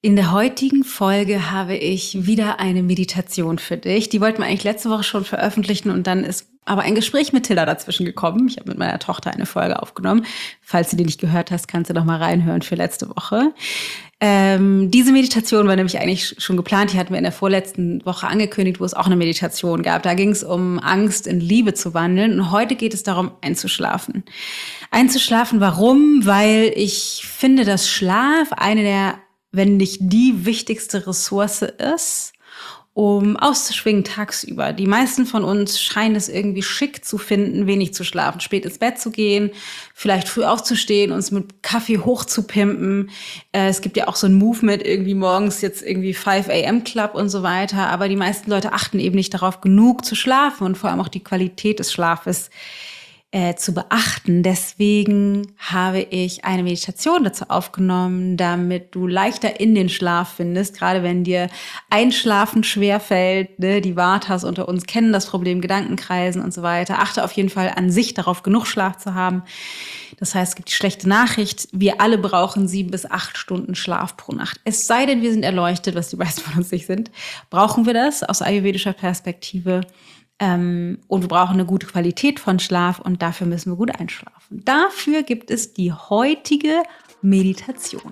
In der heutigen Folge habe ich wieder eine Meditation für dich. Die wollten wir eigentlich letzte Woche schon veröffentlichen und dann ist aber ein Gespräch mit Tilda dazwischen gekommen. Ich habe mit meiner Tochter eine Folge aufgenommen. Falls du die nicht gehört hast, kannst du doch mal reinhören für letzte Woche. Diese Meditation war nämlich eigentlich schon geplant. Die hatten wir in der vorletzten Woche angekündigt, wo es auch eine Meditation gab. Da ging es um Angst in Liebe zu wandeln. Und heute geht es darum, einzuschlafen. Einzuschlafen, warum? Weil ich finde, dass Schlaf eine der, wenn nicht die wichtigste Ressource ist, um auszuschwingen tagsüber. Die meisten von uns scheinen es irgendwie schick zu finden, wenig zu schlafen, spät ins Bett zu gehen, vielleicht früh aufzustehen, uns mit Kaffee hochzupimpen. Es gibt ja auch so ein Movement, irgendwie morgens jetzt irgendwie 5 a.m. Club und so weiter. Aber die meisten Leute achten eben nicht darauf, genug zu schlafen und vor allem auch die Qualität des Schlafes zu beachten. Deswegen habe ich eine Meditation dazu aufgenommen, damit du leichter in den Schlaf findest, gerade wenn dir Einschlafen schwerfällt. Ne? Die Vatas unter uns kennen das Problem, Gedankenkreisen und so weiter. Achte auf jeden Fall an sich darauf, genug Schlaf zu haben. Das heißt, es gibt die schlechte Nachricht, wir alle brauchen 7 bis 8 Stunden Schlaf pro Nacht. Es sei denn, wir sind erleuchtet, was die meisten von uns nicht sind. Brauchen wir das aus ayurvedischer Perspektive? Und wir brauchen eine gute Qualität von Schlaf und dafür müssen wir gut einschlafen. Dafür gibt es die heutige Meditation.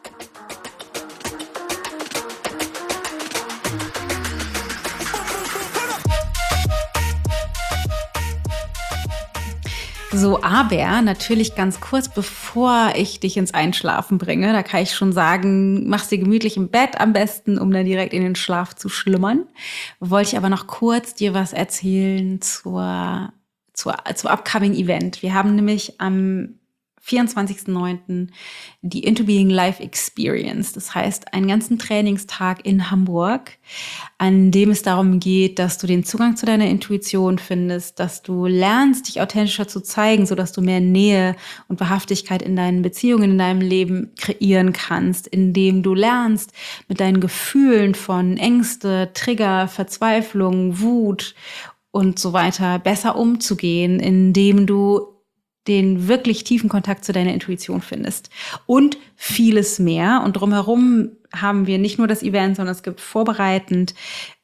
So, aber natürlich ganz kurz, bevor ich dich ins Einschlafen bringe, da kann ich schon sagen, mach's dir gemütlich im Bett am besten, um dann direkt in den Schlaf zu schlummern. Wollte ich aber noch kurz dir was erzählen zum upcoming Event. Wir haben nämlich am 24.09. die Into Being Live Experience. Das heißt, einen ganzen Trainingstag in Hamburg, an dem es darum geht, dass du den Zugang zu deiner Intuition findest, dass du lernst, dich authentischer zu zeigen, sodass du mehr Nähe und Wahrhaftigkeit in deinen Beziehungen, in deinem Leben kreieren kannst, indem du lernst, mit deinen Gefühlen von Ängste, Trigger, Verzweiflung, Wut und so weiter besser umzugehen, indem du den wirklich tiefen Kontakt zu deiner Intuition findest und vieles mehr. Und drumherum haben wir nicht nur das Event, sondern es gibt vorbereitend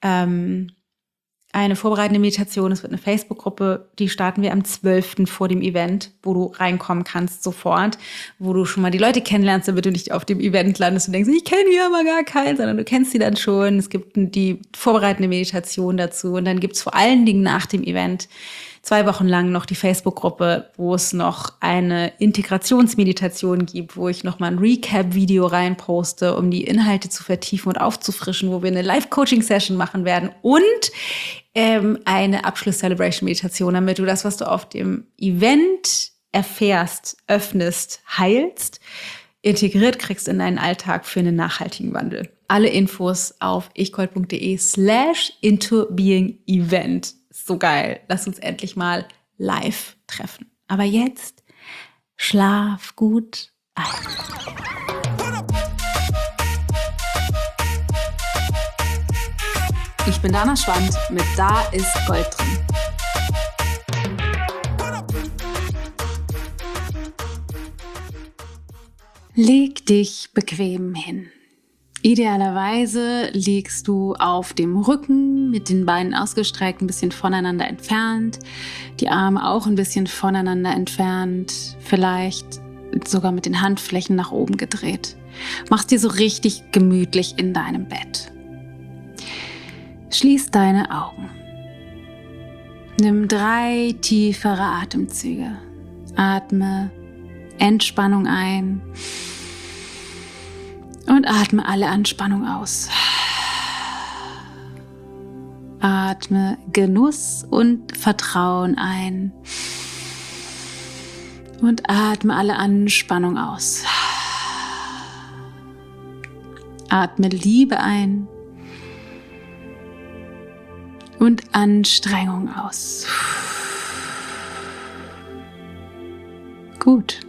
eine vorbereitende Meditation. Es wird eine Facebook-Gruppe, die starten wir am 12. vor dem Event, wo du reinkommen kannst sofort, wo du schon mal die Leute kennenlernst, damit du nicht auf dem Event landest und denkst, ich kenne hier aber gar keinen, sondern du kennst sie dann schon. Es gibt die vorbereitende Meditation dazu und dann gibt's vor allen Dingen nach dem Event 2 Wochen lang noch die Facebook-Gruppe, wo es noch eine Integrationsmeditation gibt, wo ich noch mal ein Recap-Video reinposte, um die Inhalte zu vertiefen und aufzufrischen, wo wir eine Live-Coaching-Session machen werden und eine Abschluss-Celebration-Meditation, damit du das, was du auf dem Event erfährst, öffnest, heilst, integriert kriegst in deinen Alltag für einen nachhaltigen Wandel. Alle Infos auf ichgold.de/intobeingevent. So geil. Lass uns endlich mal live treffen. Aber jetzt schlaf gut ein. Ich bin Dana Schwand mit Da ist Gold drin. Leg dich bequem hin. Idealerweise liegst du auf dem Rücken, mit den Beinen ausgestreckt, ein bisschen voneinander entfernt, die Arme auch ein bisschen voneinander entfernt, vielleicht sogar mit den Handflächen nach oben gedreht. Mach's dir so richtig gemütlich in deinem Bett. Schließ deine Augen. Nimm 3 tiefere Atemzüge. Atme Entspannung ein. Und atme alle Anspannung aus. Atme Genuss und Vertrauen ein. Und atme alle Anspannung aus. Atme Liebe ein. Und Anstrengung aus. Gut.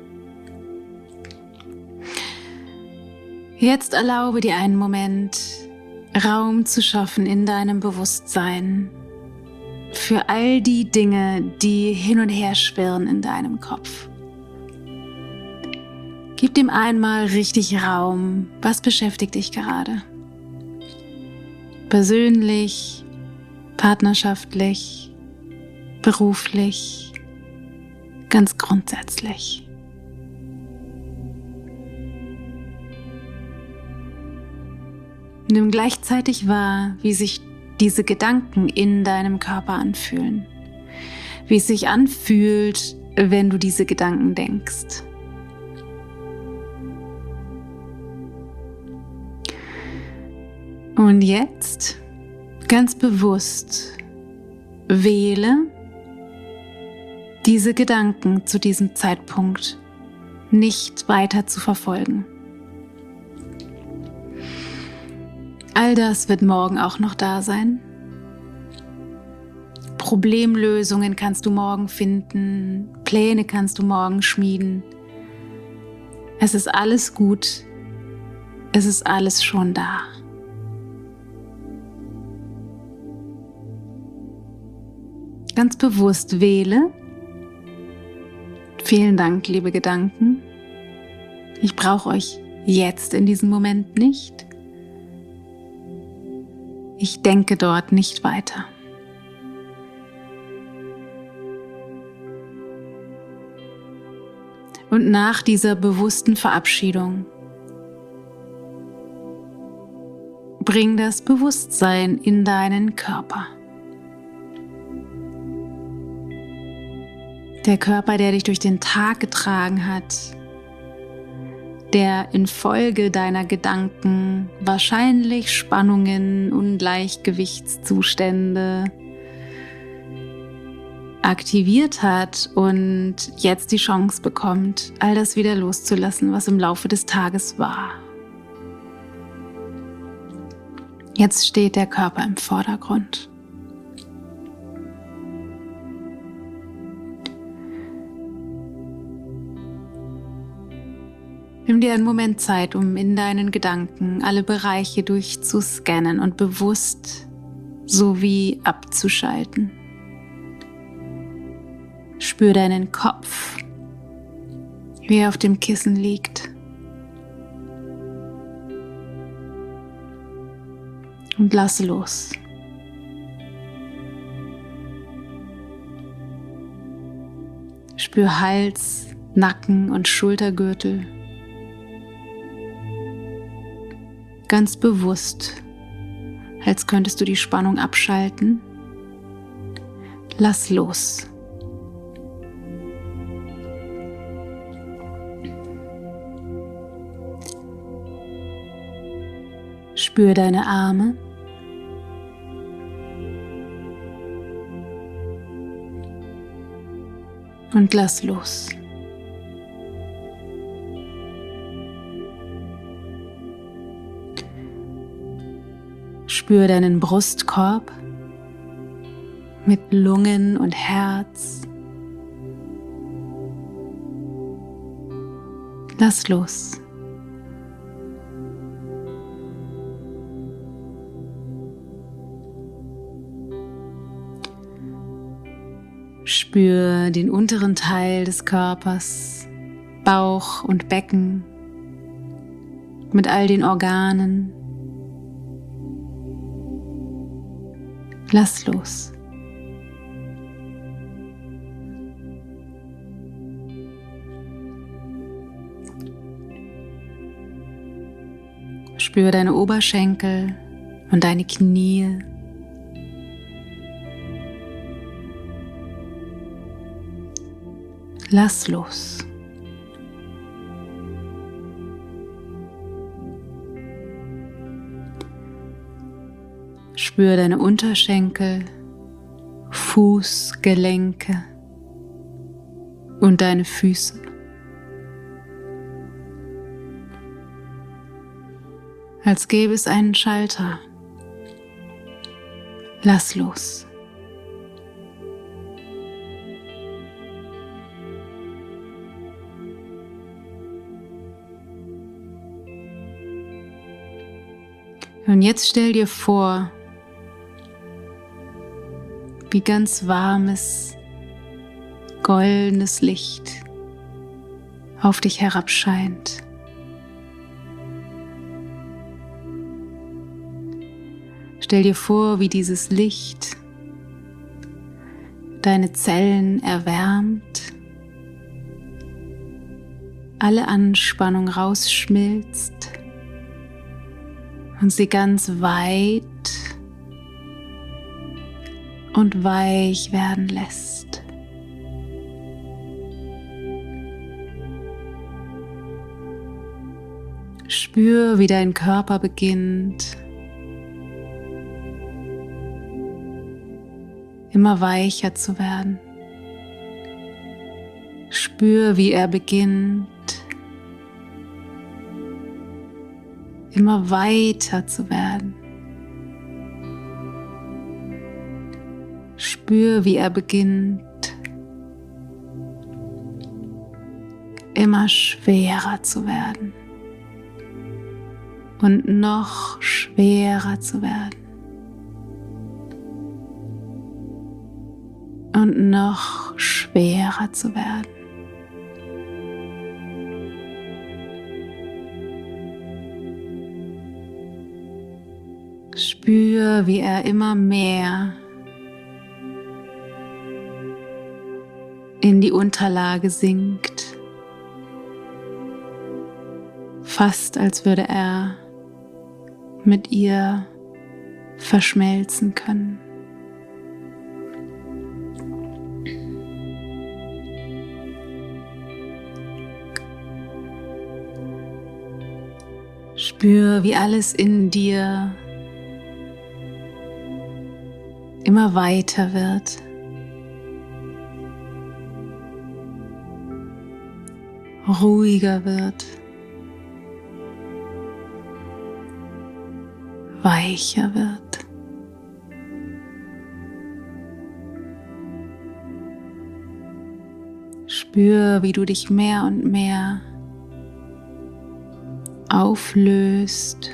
Jetzt erlaube dir einen Moment, Raum zu schaffen in deinem Bewusstsein für all die Dinge, die hin und her schwirren in deinem Kopf. Gib dem einmal richtig Raum. Was beschäftigt dich gerade? Persönlich, partnerschaftlich, beruflich, ganz grundsätzlich. Nimm gleichzeitig wahr, wie sich diese Gedanken in deinem Körper anfühlen. Wie es sich anfühlt, wenn du diese Gedanken denkst. Und jetzt ganz bewusst wähle, diese Gedanken zu diesem Zeitpunkt nicht weiter zu verfolgen. All das wird morgen auch noch da sein. Problemlösungen kannst du morgen finden, Pläne kannst du morgen schmieden. Es ist alles gut, es ist alles schon da. Ganz bewusst wähle. Vielen Dank, liebe Gedanken. Ich brauche euch jetzt in diesem Moment nicht. Ich denke dort nicht weiter. Und nach dieser bewussten Verabschiedung bring das Bewusstsein in deinen Körper. Der Körper, der dich durch den Tag getragen hat, der infolge deiner Gedanken wahrscheinlich Spannungen, Ungleichgewichtszustände aktiviert hat und jetzt die Chance bekommt, all das wieder loszulassen, was im Laufe des Tages war. Jetzt steht der Körper im Vordergrund. Nimm dir einen Moment Zeit, um in deinen Gedanken alle Bereiche durchzuscannen und bewusst sowie abzuschalten. Spür deinen Kopf, wie er auf dem Kissen liegt. Und lass los. Spür Hals, Nacken und Schultergürtel. Ganz bewusst, als könntest du die Spannung abschalten. Lass los. Spür deine Arme. Und lass los. Spür deinen Brustkorb mit Lungen und Herz. Lass los. Spür den unteren Teil des Körpers, Bauch und Becken mit all den Organen. Lass los. Spür deine Oberschenkel und deine Knie. Lass los. Spür deine Unterschenkel, Fußgelenke und deine Füße. Als gäbe es einen Schalter. Lass los. Und jetzt stell dir vor, wie ganz warmes, goldenes Licht auf dich herabscheint. Stell dir vor, wie dieses Licht deine Zellen erwärmt, alle Anspannung rausschmilzt und sie ganz weit und weich werden lässt. Spür, wie dein Körper beginnt, immer weicher zu werden. Spür, wie er beginnt, immer weiter zu werden. Spür, wie er beginnt, immer schwerer zu werden und noch schwerer zu werden und noch schwerer zu werden. Spür, wie er immer mehr in die Unterlage sinkt, fast als würde er mit ihr verschmelzen können. Spür, wie alles in dir immer weiter wird. Ruhiger wird. Weicher wird. Spür, wie du dich mehr und mehr auflöst,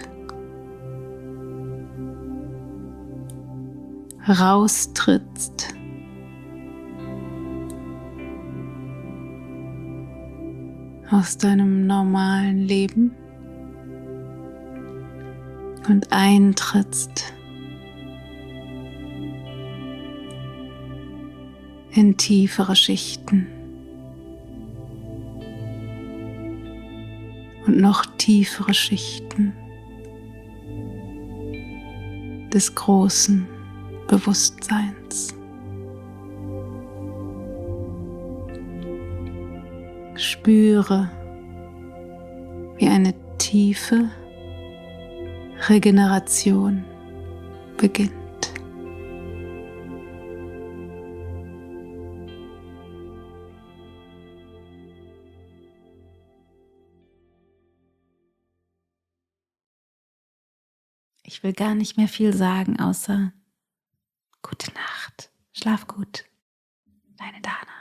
raustrittst, aus deinem normalen Leben und eintrittst in tiefere Schichten und noch tiefere Schichten des großen Bewusstseins. Spüre, wie eine tiefe Regeneration beginnt. Ich will gar nicht mehr viel sagen, außer gute Nacht, schlaf gut, deine Dana.